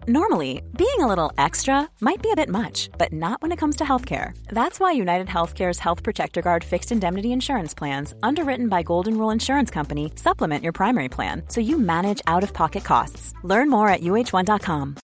Normally, being a little extra might be a bit much, but not when it comes to healthcare. That's why United Healthcare's Health Protector Guard fixed indemnity insurance plans, underwritten by Golden Rule Insurance Company, supplement your primary plan so you manage out-of-pocket costs. Learn more at uh1.com.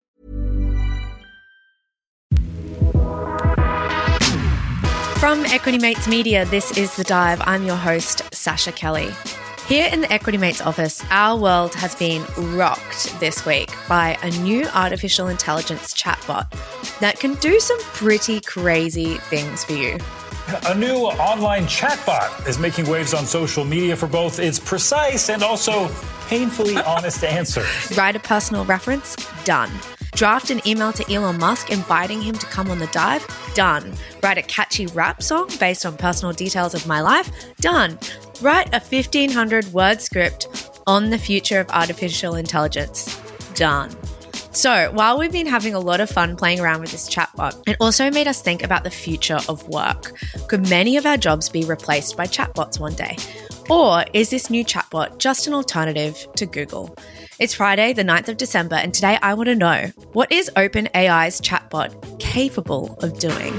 From Equity Mates Media, this is The Dive. I'm your host, Sasha Kelly. Here in the Equity Mates office, our world has been rocked this week by a new artificial intelligence chatbot that can do some pretty crazy things for you. A new online chatbot is making waves on social media for both its precise and also painfully honest answers. Write a personal reference? Done. Draft an email to Elon Musk inviting him to come on The Dive? Done. Write a catchy rap song based on personal details of my life? Done. Write a 1,500-word script on the future of artificial intelligence? Done. So while we've been having a lot of fun playing around with this chatbot, it also made us think about the future of work. Could many of our jobs be replaced by chatbots one day? Or is this new chatbot just an alternative to Google? It's Friday, the 9th of December, and today I want to know, what is OpenAI's chatbot capable of doing?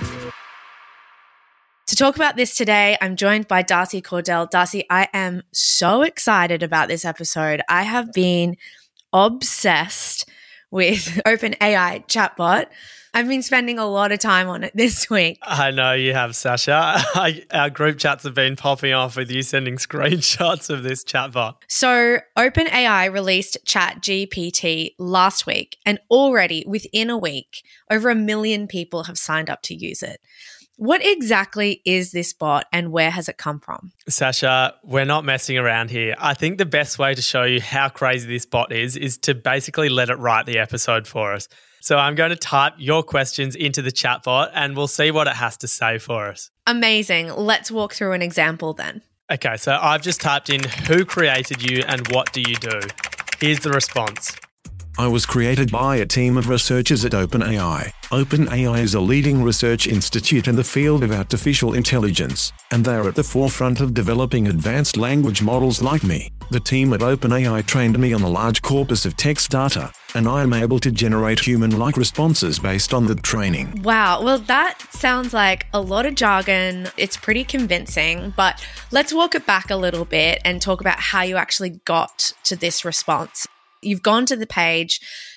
To talk about this today, I'm joined by Darcy Cordell. Darcy, I am so excited about this episode. I have been obsessed with OpenAI chatbot. I've been spending a lot of time on it this week. I know you have, Sasha. Our group chats have been popping off with you sending screenshots of this chatbot. So OpenAI released ChatGPT last week, and already within a week, over 1 million people have signed up to use it. What exactly is this bot and where has it come from? Sasha, we're not messing around here. I think the best way to show you how crazy this bot is to basically let it write the episode for us. So I'm going to type your questions into the chatbot and we'll see what it has to say for us. Amazing. Let's walk through an example then. Okay, so I've just typed in who created you and what do you do? Here's the response. I was created by a team of researchers at OpenAI. OpenAI is a leading research institute in the field of artificial intelligence, and they are at the forefront of developing advanced language models like me. The team at OpenAI trained me on a large corpus of text data, and I am able to generate human-like responses based on the training. Wow, well that sounds like a lot of jargon. It's pretty convincing, but let's walk it back a little bit and talk about how you actually got to this response. You've gone to the page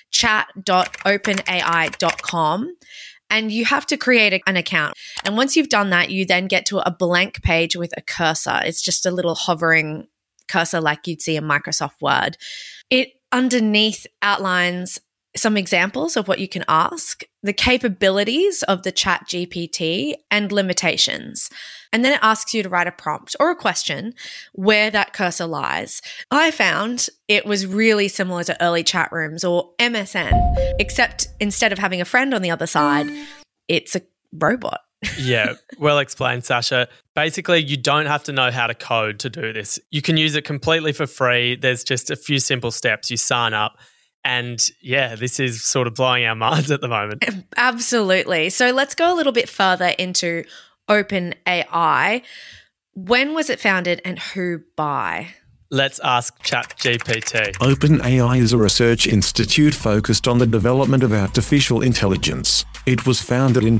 chat.openai.com and you have to create an account. And once you've done that, you then get to a blank page with a cursor. It's just a little hovering cursor like you'd see in Microsoft Word. It underneath outlines some examples of what you can ask, the capabilities of the ChatGPT and limitations. And then it asks you to write a prompt or a question where that cursor lies. I found it was really similar to early chat rooms or MSN, except instead of having a friend on the other side, it's a robot. Yeah, well explained, Sasha. Basically, you don't have to know how to code to do this. You can use it completely for free. There's just a few simple steps. You sign up. And yeah, this is sort of blowing our minds at the moment. Absolutely. So let's go a little bit further into OpenAI. When was it founded and who by? Let's ask ChatGPT. OpenAI is a research institute focused on the development of artificial intelligence. It was founded in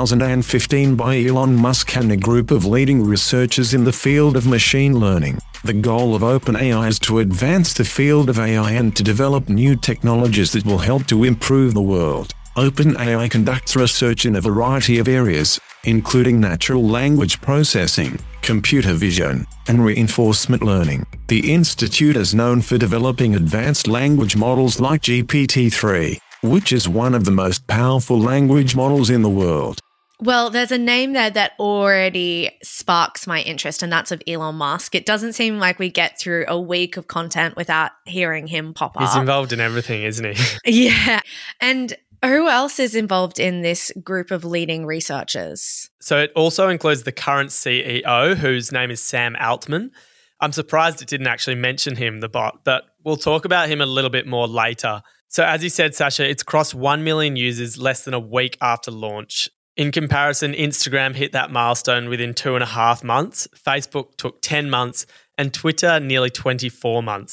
2015 by Elon Musk and a group of leading researchers in the field of machine learning. The goal of OpenAI is to advance the field of AI and to develop new technologies that will help to improve the world. OpenAI conducts research in a variety of areas, including natural language processing, computer vision, and reinforcement learning. The institute is known for developing advanced language models like GPT-3, which is one of the most powerful language models in the world. Well, there's a name there that already sparks my interest, and that's of Elon Musk. It doesn't seem like we get through a week of content without hearing him pop up. He's involved in everything, isn't he? Yeah. And who else is involved in this group of leading researchers? So it also includes the current CEO, whose name is Sam Altman. I'm surprised it didn't actually mention him, the bot, but we'll talk about him a little bit more later. So as you said, Sasha, it's crossed 1 million users less than a week after launch. In comparison, Instagram hit that milestone within 2.5 months, Facebook took 10 months, and Twitter nearly 24 months.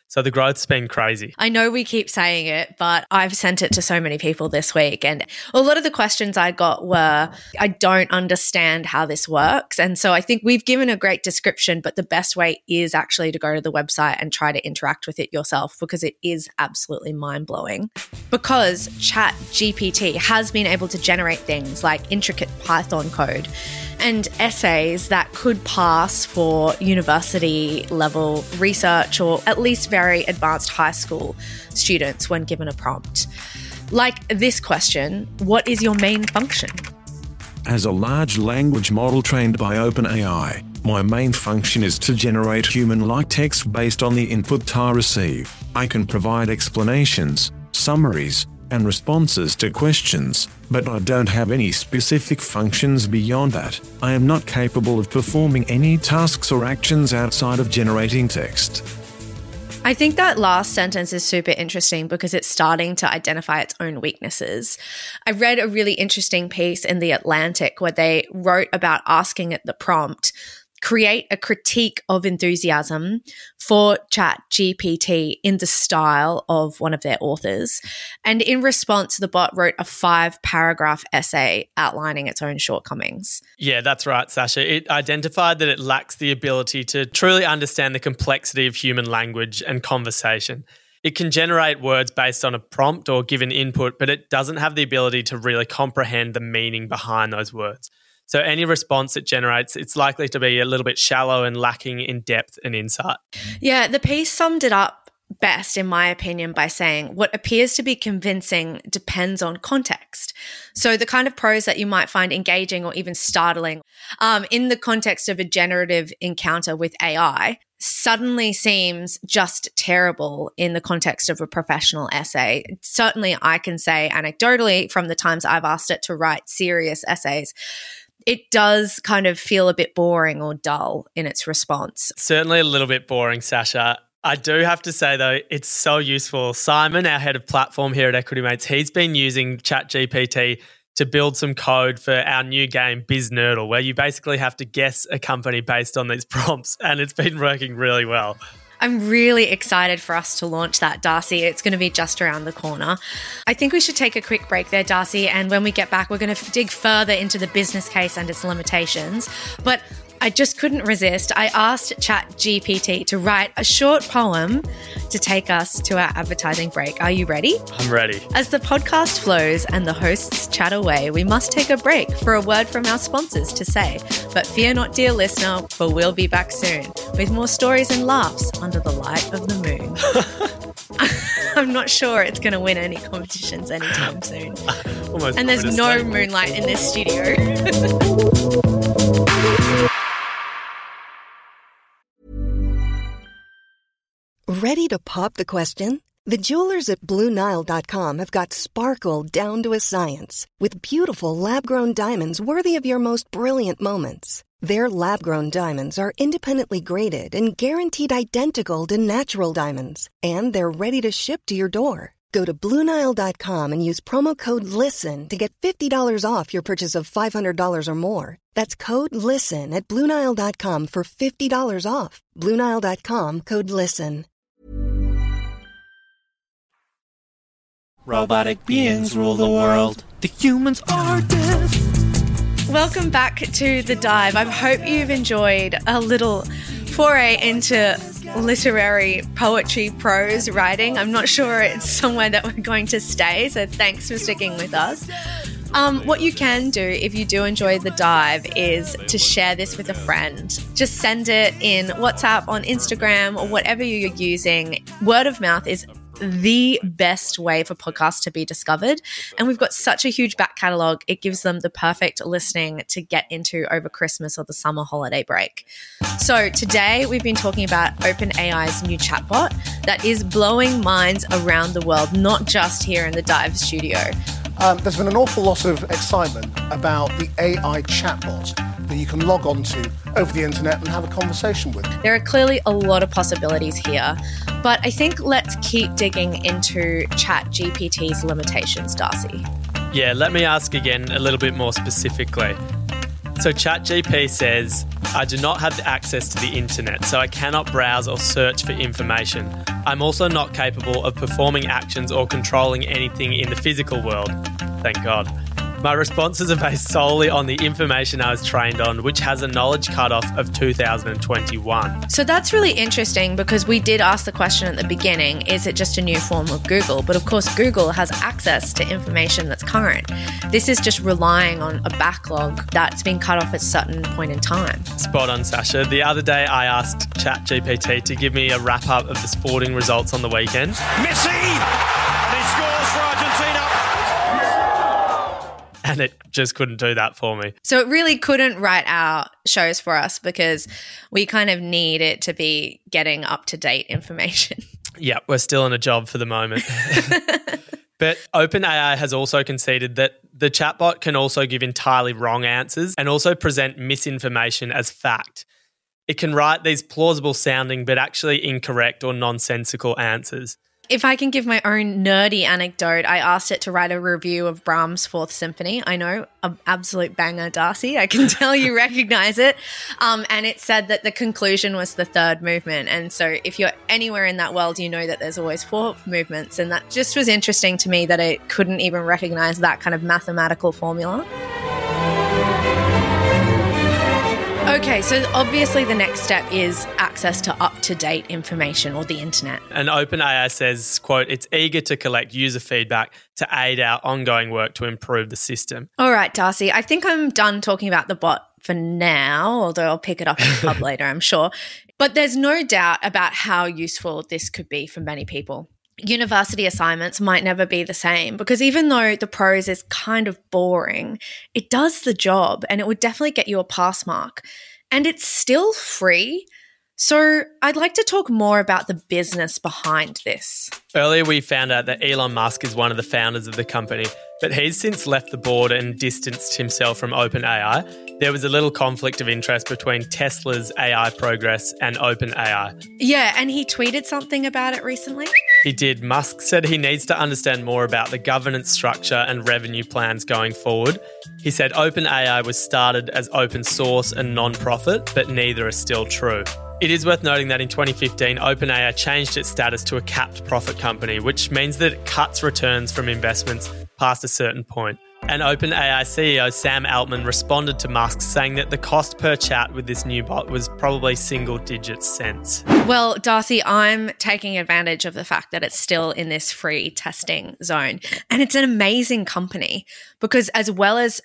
So the growth's been crazy. I know we keep saying it, but I've sent it to so many people this week. And a lot of the questions I got were, I don't understand how this works. And so I think we've given a great description, but the best way is actually to go to the website and try to interact with it yourself, because it is absolutely mind-blowing. Because ChatGPT has been able to generate things like intricate Python code and essays that could pass for university level research, or at least very advanced high school students when given a prompt. Like this question, what is your main function? As a large language model trained by OpenAI, my main function is to generate human-like text based on the input I receive. I can provide explanations, summaries, and responses to questions, but I don't have any specific functions beyond that. I am not capable of performing any tasks or actions outside of generating text. I think that last sentence is super interesting because it's starting to identify its own weaknesses. I read a really interesting piece in The Atlantic where they wrote about asking it the prompt, create a critique of enthusiasm for ChatGPT in the style of one of their authors. And in response, the bot wrote a 5-paragraph essay outlining its own shortcomings. Yeah, that's right, Sasha. It identified that it lacks the ability to truly understand the complexity of human language and conversation. It can generate words based on a prompt or given input, but it doesn't have the ability to really comprehend the meaning behind those words. So any response it generates, it's likely to be a little bit shallow and lacking in depth and insight. Yeah, the piece summed it up best, in my opinion, by saying what appears to be convincing depends on context. So the kind of prose that you might find engaging or even startling in the context of a generative encounter with AI suddenly seems just terrible in the context of a professional essay. Certainly, I can say anecdotally from the times I've asked it to write serious essays, it does kind of feel a bit boring or dull in its response. Certainly a little bit boring, Sasha. I do have to say, though, it's so useful. Simon, our head of platform here at Equity Mates, he's been using ChatGPT to build some code for our new game, Biz Nerdle, where you basically have to guess a company based on these prompts, and it's been working really well. I'm really excited for us to launch that, Darcy. It's going to be just around the corner. I think we should take a quick break there, Darcy, and when we get back, we're going to dig further into the business case and its limitations. But I just couldn't resist. I asked ChatGPT to write a short poem to take us to our advertising break. Are you ready? I'm ready. As the podcast flows and the hosts chat away, we must take a break for a word from our sponsors to say. But fear not, dear listener, for we'll be back soon with more stories and laughs under the light of the moon. I'm not sure it's going to win any competitions anytime soon. And there's no moonlight in this studio. Ready to pop the question? The jewelers at BlueNile.com have got sparkle down to a science with beautiful lab-grown diamonds worthy of your most brilliant moments. Their lab-grown diamonds are independently graded and guaranteed identical to natural diamonds, and they're ready to ship to your door. Go to BlueNile.com and use promo code LISTEN to get $50 off your purchase of $500 or more. That's code LISTEN at BlueNile.com for $50 off. BlueNile.com, code LISTEN. Robotic beings rule the world. The humans are dead. Welcome back to The Dive. I hope you've enjoyed a little foray into literary poetry, prose writing. I'm not sure it's somewhere that we're going to stay, so thanks for sticking with us. What you can do if you do enjoy The Dive is to share this with a friend. Just send it in WhatsApp, on Instagram, or whatever you're using. Word of mouth is the best way for podcasts to be discovered. And we've got such a huge back catalogue, it gives them the perfect listening to get into over Christmas or the summer holiday break. So today we've been talking about OpenAI's new chatbot that is blowing minds around the world, not just here in the Dive studio. There's been an awful lot of excitement about the AI chatbot that you can log on to over the internet and have a conversation with. There are clearly a lot of possibilities here, but I think let's keep digging into ChatGPT's limitations, Darcy. Yeah, let me ask again a little bit more specifically. So ChatGPT says, I do not have access to the internet, so I cannot browse or search for information. I'm also not capable of performing actions or controlling anything in the physical world. Thank God. My responses are based solely on the information I was trained on, which has a knowledge cutoff of 2021. So that's really interesting because we did ask the question at the beginning, is it just a new form of Google? But of course, Google has access to information that's current. This is just relying on a backlog that's been cut off at a certain point in time. Spot on, Sasha. The other day I asked ChatGPT to give me a wrap-up of the sporting results on the weekend. Messi! And he scores for Argentina. And it just couldn't do that for me. So it really couldn't write our shows for us because we kind of need it to be getting up-to-date information. Yeah, we're still in a job for the moment. But OpenAI has also conceded that the chatbot can also give entirely wrong answers and also present misinformation as fact. It can write these plausible sounding but actually incorrect or nonsensical answers. If I can give my own nerdy anecdote, I asked it to write a review of Brahms' Fourth Symphony. I know, an absolute banger, Darcy. I can tell you recognize it. And it said that the conclusion was the third movement. And so if you're anywhere in that world, you know that there's always four movements. And that just was interesting to me that it couldn't even recognize that kind of mathematical formula. Okay, so obviously the next step is access to up-to-date information or the internet. And OpenAI says, quote, it's eager to collect user feedback to aid our ongoing work to improve the system. All right, Darcy, I think I'm done talking about the bot for now, although I'll pick it up in the pub later, I'm sure. But there's no doubt about how useful this could be for many people. University assignments might never be the same because even though the prose is kind of boring, it does the job and it would definitely get you a pass mark. And it's still free. So I'd like to talk more about the business behind this. Earlier we found out that Elon Musk is one of the founders of the company, but he's since left the board and distanced himself from OpenAI. There was a little conflict of interest between Tesla's AI progress and OpenAI. Yeah, and he tweeted something about it recently. He did. Musk said he needs to understand more about the governance structure and revenue plans going forward. He said OpenAI was started as open source and non-profit, but neither are still true. It is worth noting that in 2015, OpenAI changed its status to a capped profit company, which means that it cuts returns from investments past a certain point. And OpenAI CEO Sam Altman responded to Musk saying that the cost per chat with this new bot was probably single-digit cents. Well, Darcy, I'm taking advantage of the fact that it's still in this free testing zone. And it's an amazing company because as well as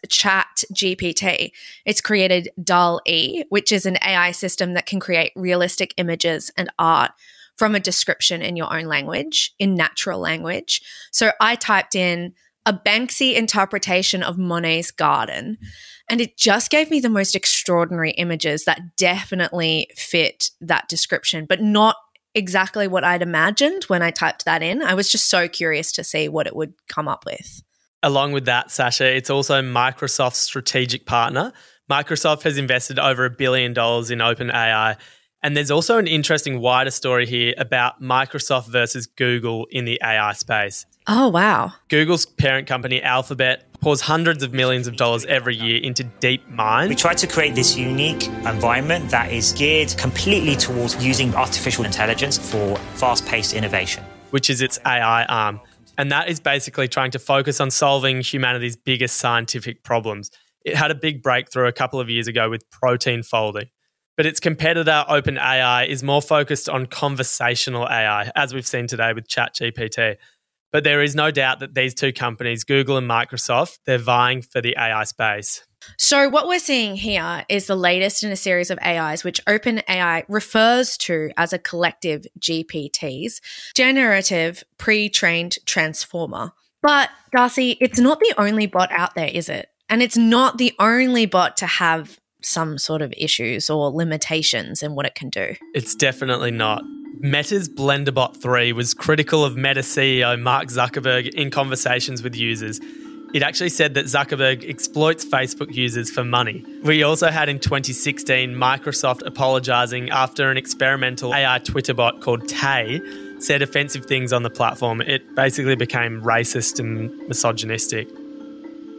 ChatGPT, it's created DALL-E, which is an AI system that can create realistic images and art from a description in your own language, in natural language. So I typed in a Banksy interpretation of Monet's garden. And it just gave me the most extraordinary images that definitely fit that description, but not exactly what I'd imagined when I typed that in. I was just so curious to see what it would come up with. Along with that, Sasha, it's also Microsoft's strategic partner. Microsoft has invested over $1 billion in OpenAI. And there's also an interesting wider story here about Microsoft versus Google in the AI space. Oh, wow. Google's parent company, Alphabet, pours hundreds of millions of dollars every year into DeepMind. We try to create this unique environment that is geared completely towards using artificial intelligence for fast-paced innovation, which is its AI arm. And that is basically trying to focus on solving humanity's biggest scientific problems. It had a big breakthrough a couple of years ago with protein folding. But its competitor, OpenAI, is more focused on conversational AI, as we've seen today with ChatGPT. But there is no doubt that these two companies, Google and Microsoft, they're vying for the AI space. So what we're seeing here is the latest in a series of AIs, which OpenAI refers to as a collective GPTs, generative pre-trained transformer. But, Darcy, it's not the only bot out there, is it? And it's not the only bot to have some sort of issues or limitations in what it can do. It's definitely not. Meta's BlenderBot 3 was critical of Meta CEO Mark Zuckerberg in conversations with users. It actually said that Zuckerberg exploits Facebook users for money. We also had in 2016 Microsoft apologising after an experimental AI Twitter bot called Tay said offensive things on the platform. It basically became racist and misogynistic.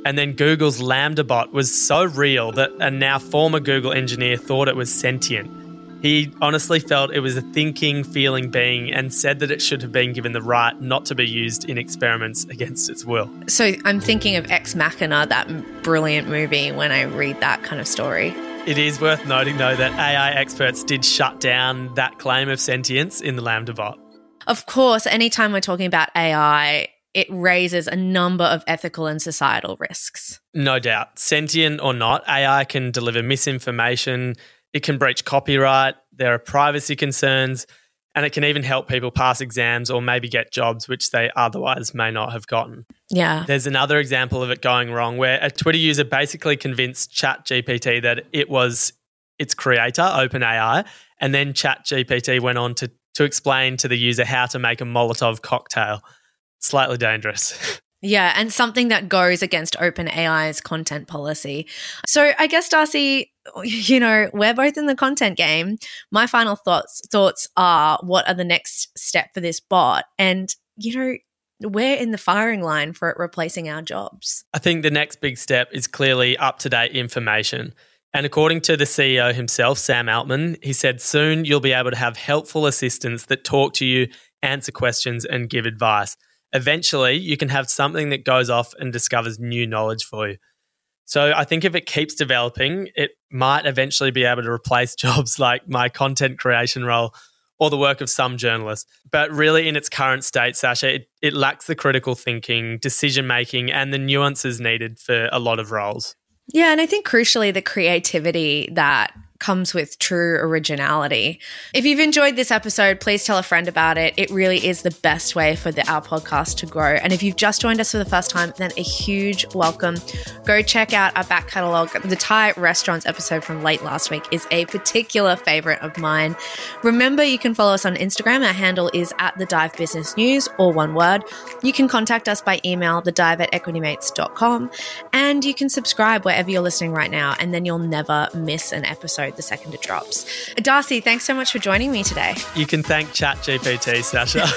And then Google's LaMDA bot was so real that a now former Google engineer thought it was sentient. He honestly felt it was a thinking, feeling being and said that it should have been given the right not to be used in experiments against its will. So I'm thinking of Ex Machina, that brilliant movie, when I read that kind of story. It is worth noting, though, that AI experts did shut down that claim of sentience in the LaMDA bot. Of course, anytime we're talking about AI, it raises a number of ethical and societal risks. No doubt. Sentient or not, AI can deliver misinformation, it can breach copyright, there are privacy concerns, and it can even help people pass exams or maybe get jobs which they otherwise may not have gotten. Yeah. There's another example of it going wrong where a Twitter user basically convinced ChatGPT that it was its creator, OpenAI, and then ChatGPT went on to explain to the user how to make a Molotov cocktail. Slightly dangerous. Yeah, and something that goes against OpenAI's content policy. So I guess, Darcy, you know, we're both in the content game. My final thoughts are, what are the next step for this bot? And, you know, we're in the firing line for it replacing our jobs. I think the next big step is clearly up-to-date information. And according to the CEO himself, Sam Altman, he said soon you'll be able to have helpful assistants that talk to you, answer questions and give advice. Eventually, you can have something that goes off and discovers new knowledge for you. So I think if it keeps developing, it might eventually be able to replace jobs like my content creation role or the work of some journalists. But really in its current state, Sasha, it lacks the critical thinking, decision-making and the nuances needed for a lot of roles. Yeah, and I think crucially the creativity that comes with true originality. If you've enjoyed this episode, please tell a friend about it. It really is the best way for our podcast to grow. And if you've just joined us for the first time, then a huge welcome. Go check out our back catalogue. The Thai restaurants episode from late last week is a particular favourite of mine. Remember, you can follow us on Instagram. Our handle is @thedivebusinessnews, all one word. You can contact us by email, thedive@equitymates.com, and you can subscribe wherever you're listening right now, and then you'll never miss an episode the second it drops. Darcy, thanks so much for joining me today. You can thank ChatGPT, Sasha.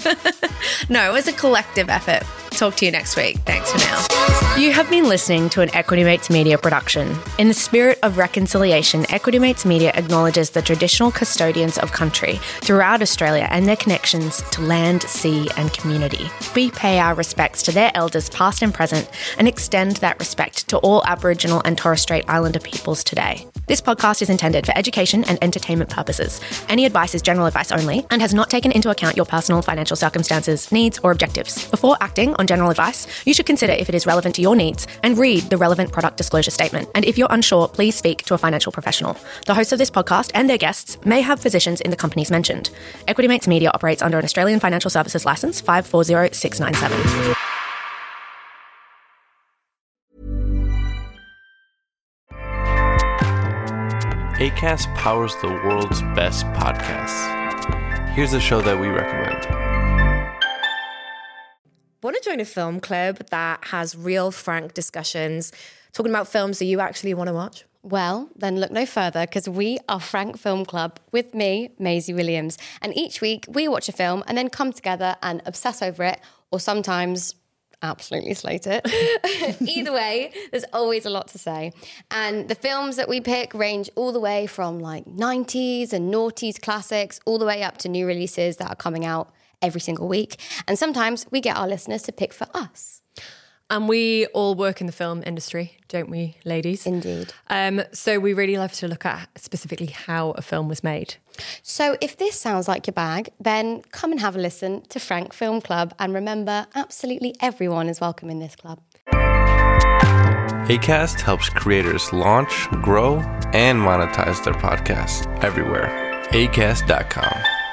No, it was a collective effort. Talk to you next week. Thanks for now. You have been listening to an Equity Mates Media production. In the spirit of reconciliation, Equity Mates Media acknowledges the traditional custodians of country throughout Australia and their connections to land, sea and community. We pay our respects to their elders past and present and extend that respect to all Aboriginal and Torres Strait Islander peoples today. This podcast is intended for education and entertainment purposes. Any advice is general advice only and has not taken into account your personal financial circumstances, needs or objectives. Before acting on general advice, you should consider if it is relevant to your needs and read the relevant product disclosure statement. And if you're unsure, please speak to a financial professional. The hosts of this podcast and their guests may have positions in the companies mentioned. Equity Mates Media operates under an Australian Financial Services Licence 540697. Acast powers the world's best podcasts. Here's a show that we recommend. Want to join a film club that has real, frank discussions, talking about films that you actually want to watch? Well, then look no further, because we are Frank Film Club with me, Maisie Williams. And each week we watch a film and then come together and obsess over it, or sometimes absolutely slate it. Either way, there's always a lot to say. And the films that we pick range all the way from like 90s and noughties classics, all the way up to new releases that are coming out every single week. And sometimes we get our listeners to pick for us. And we all work in the film industry, don't we, ladies? Indeed. So we really love to look at specifically how a film was made. So if this sounds like your bag, then come and have a listen to Frank Film Club. And remember, absolutely everyone is welcome in this club. Acast helps creators launch, grow, and monetize their podcasts everywhere. Acast.com.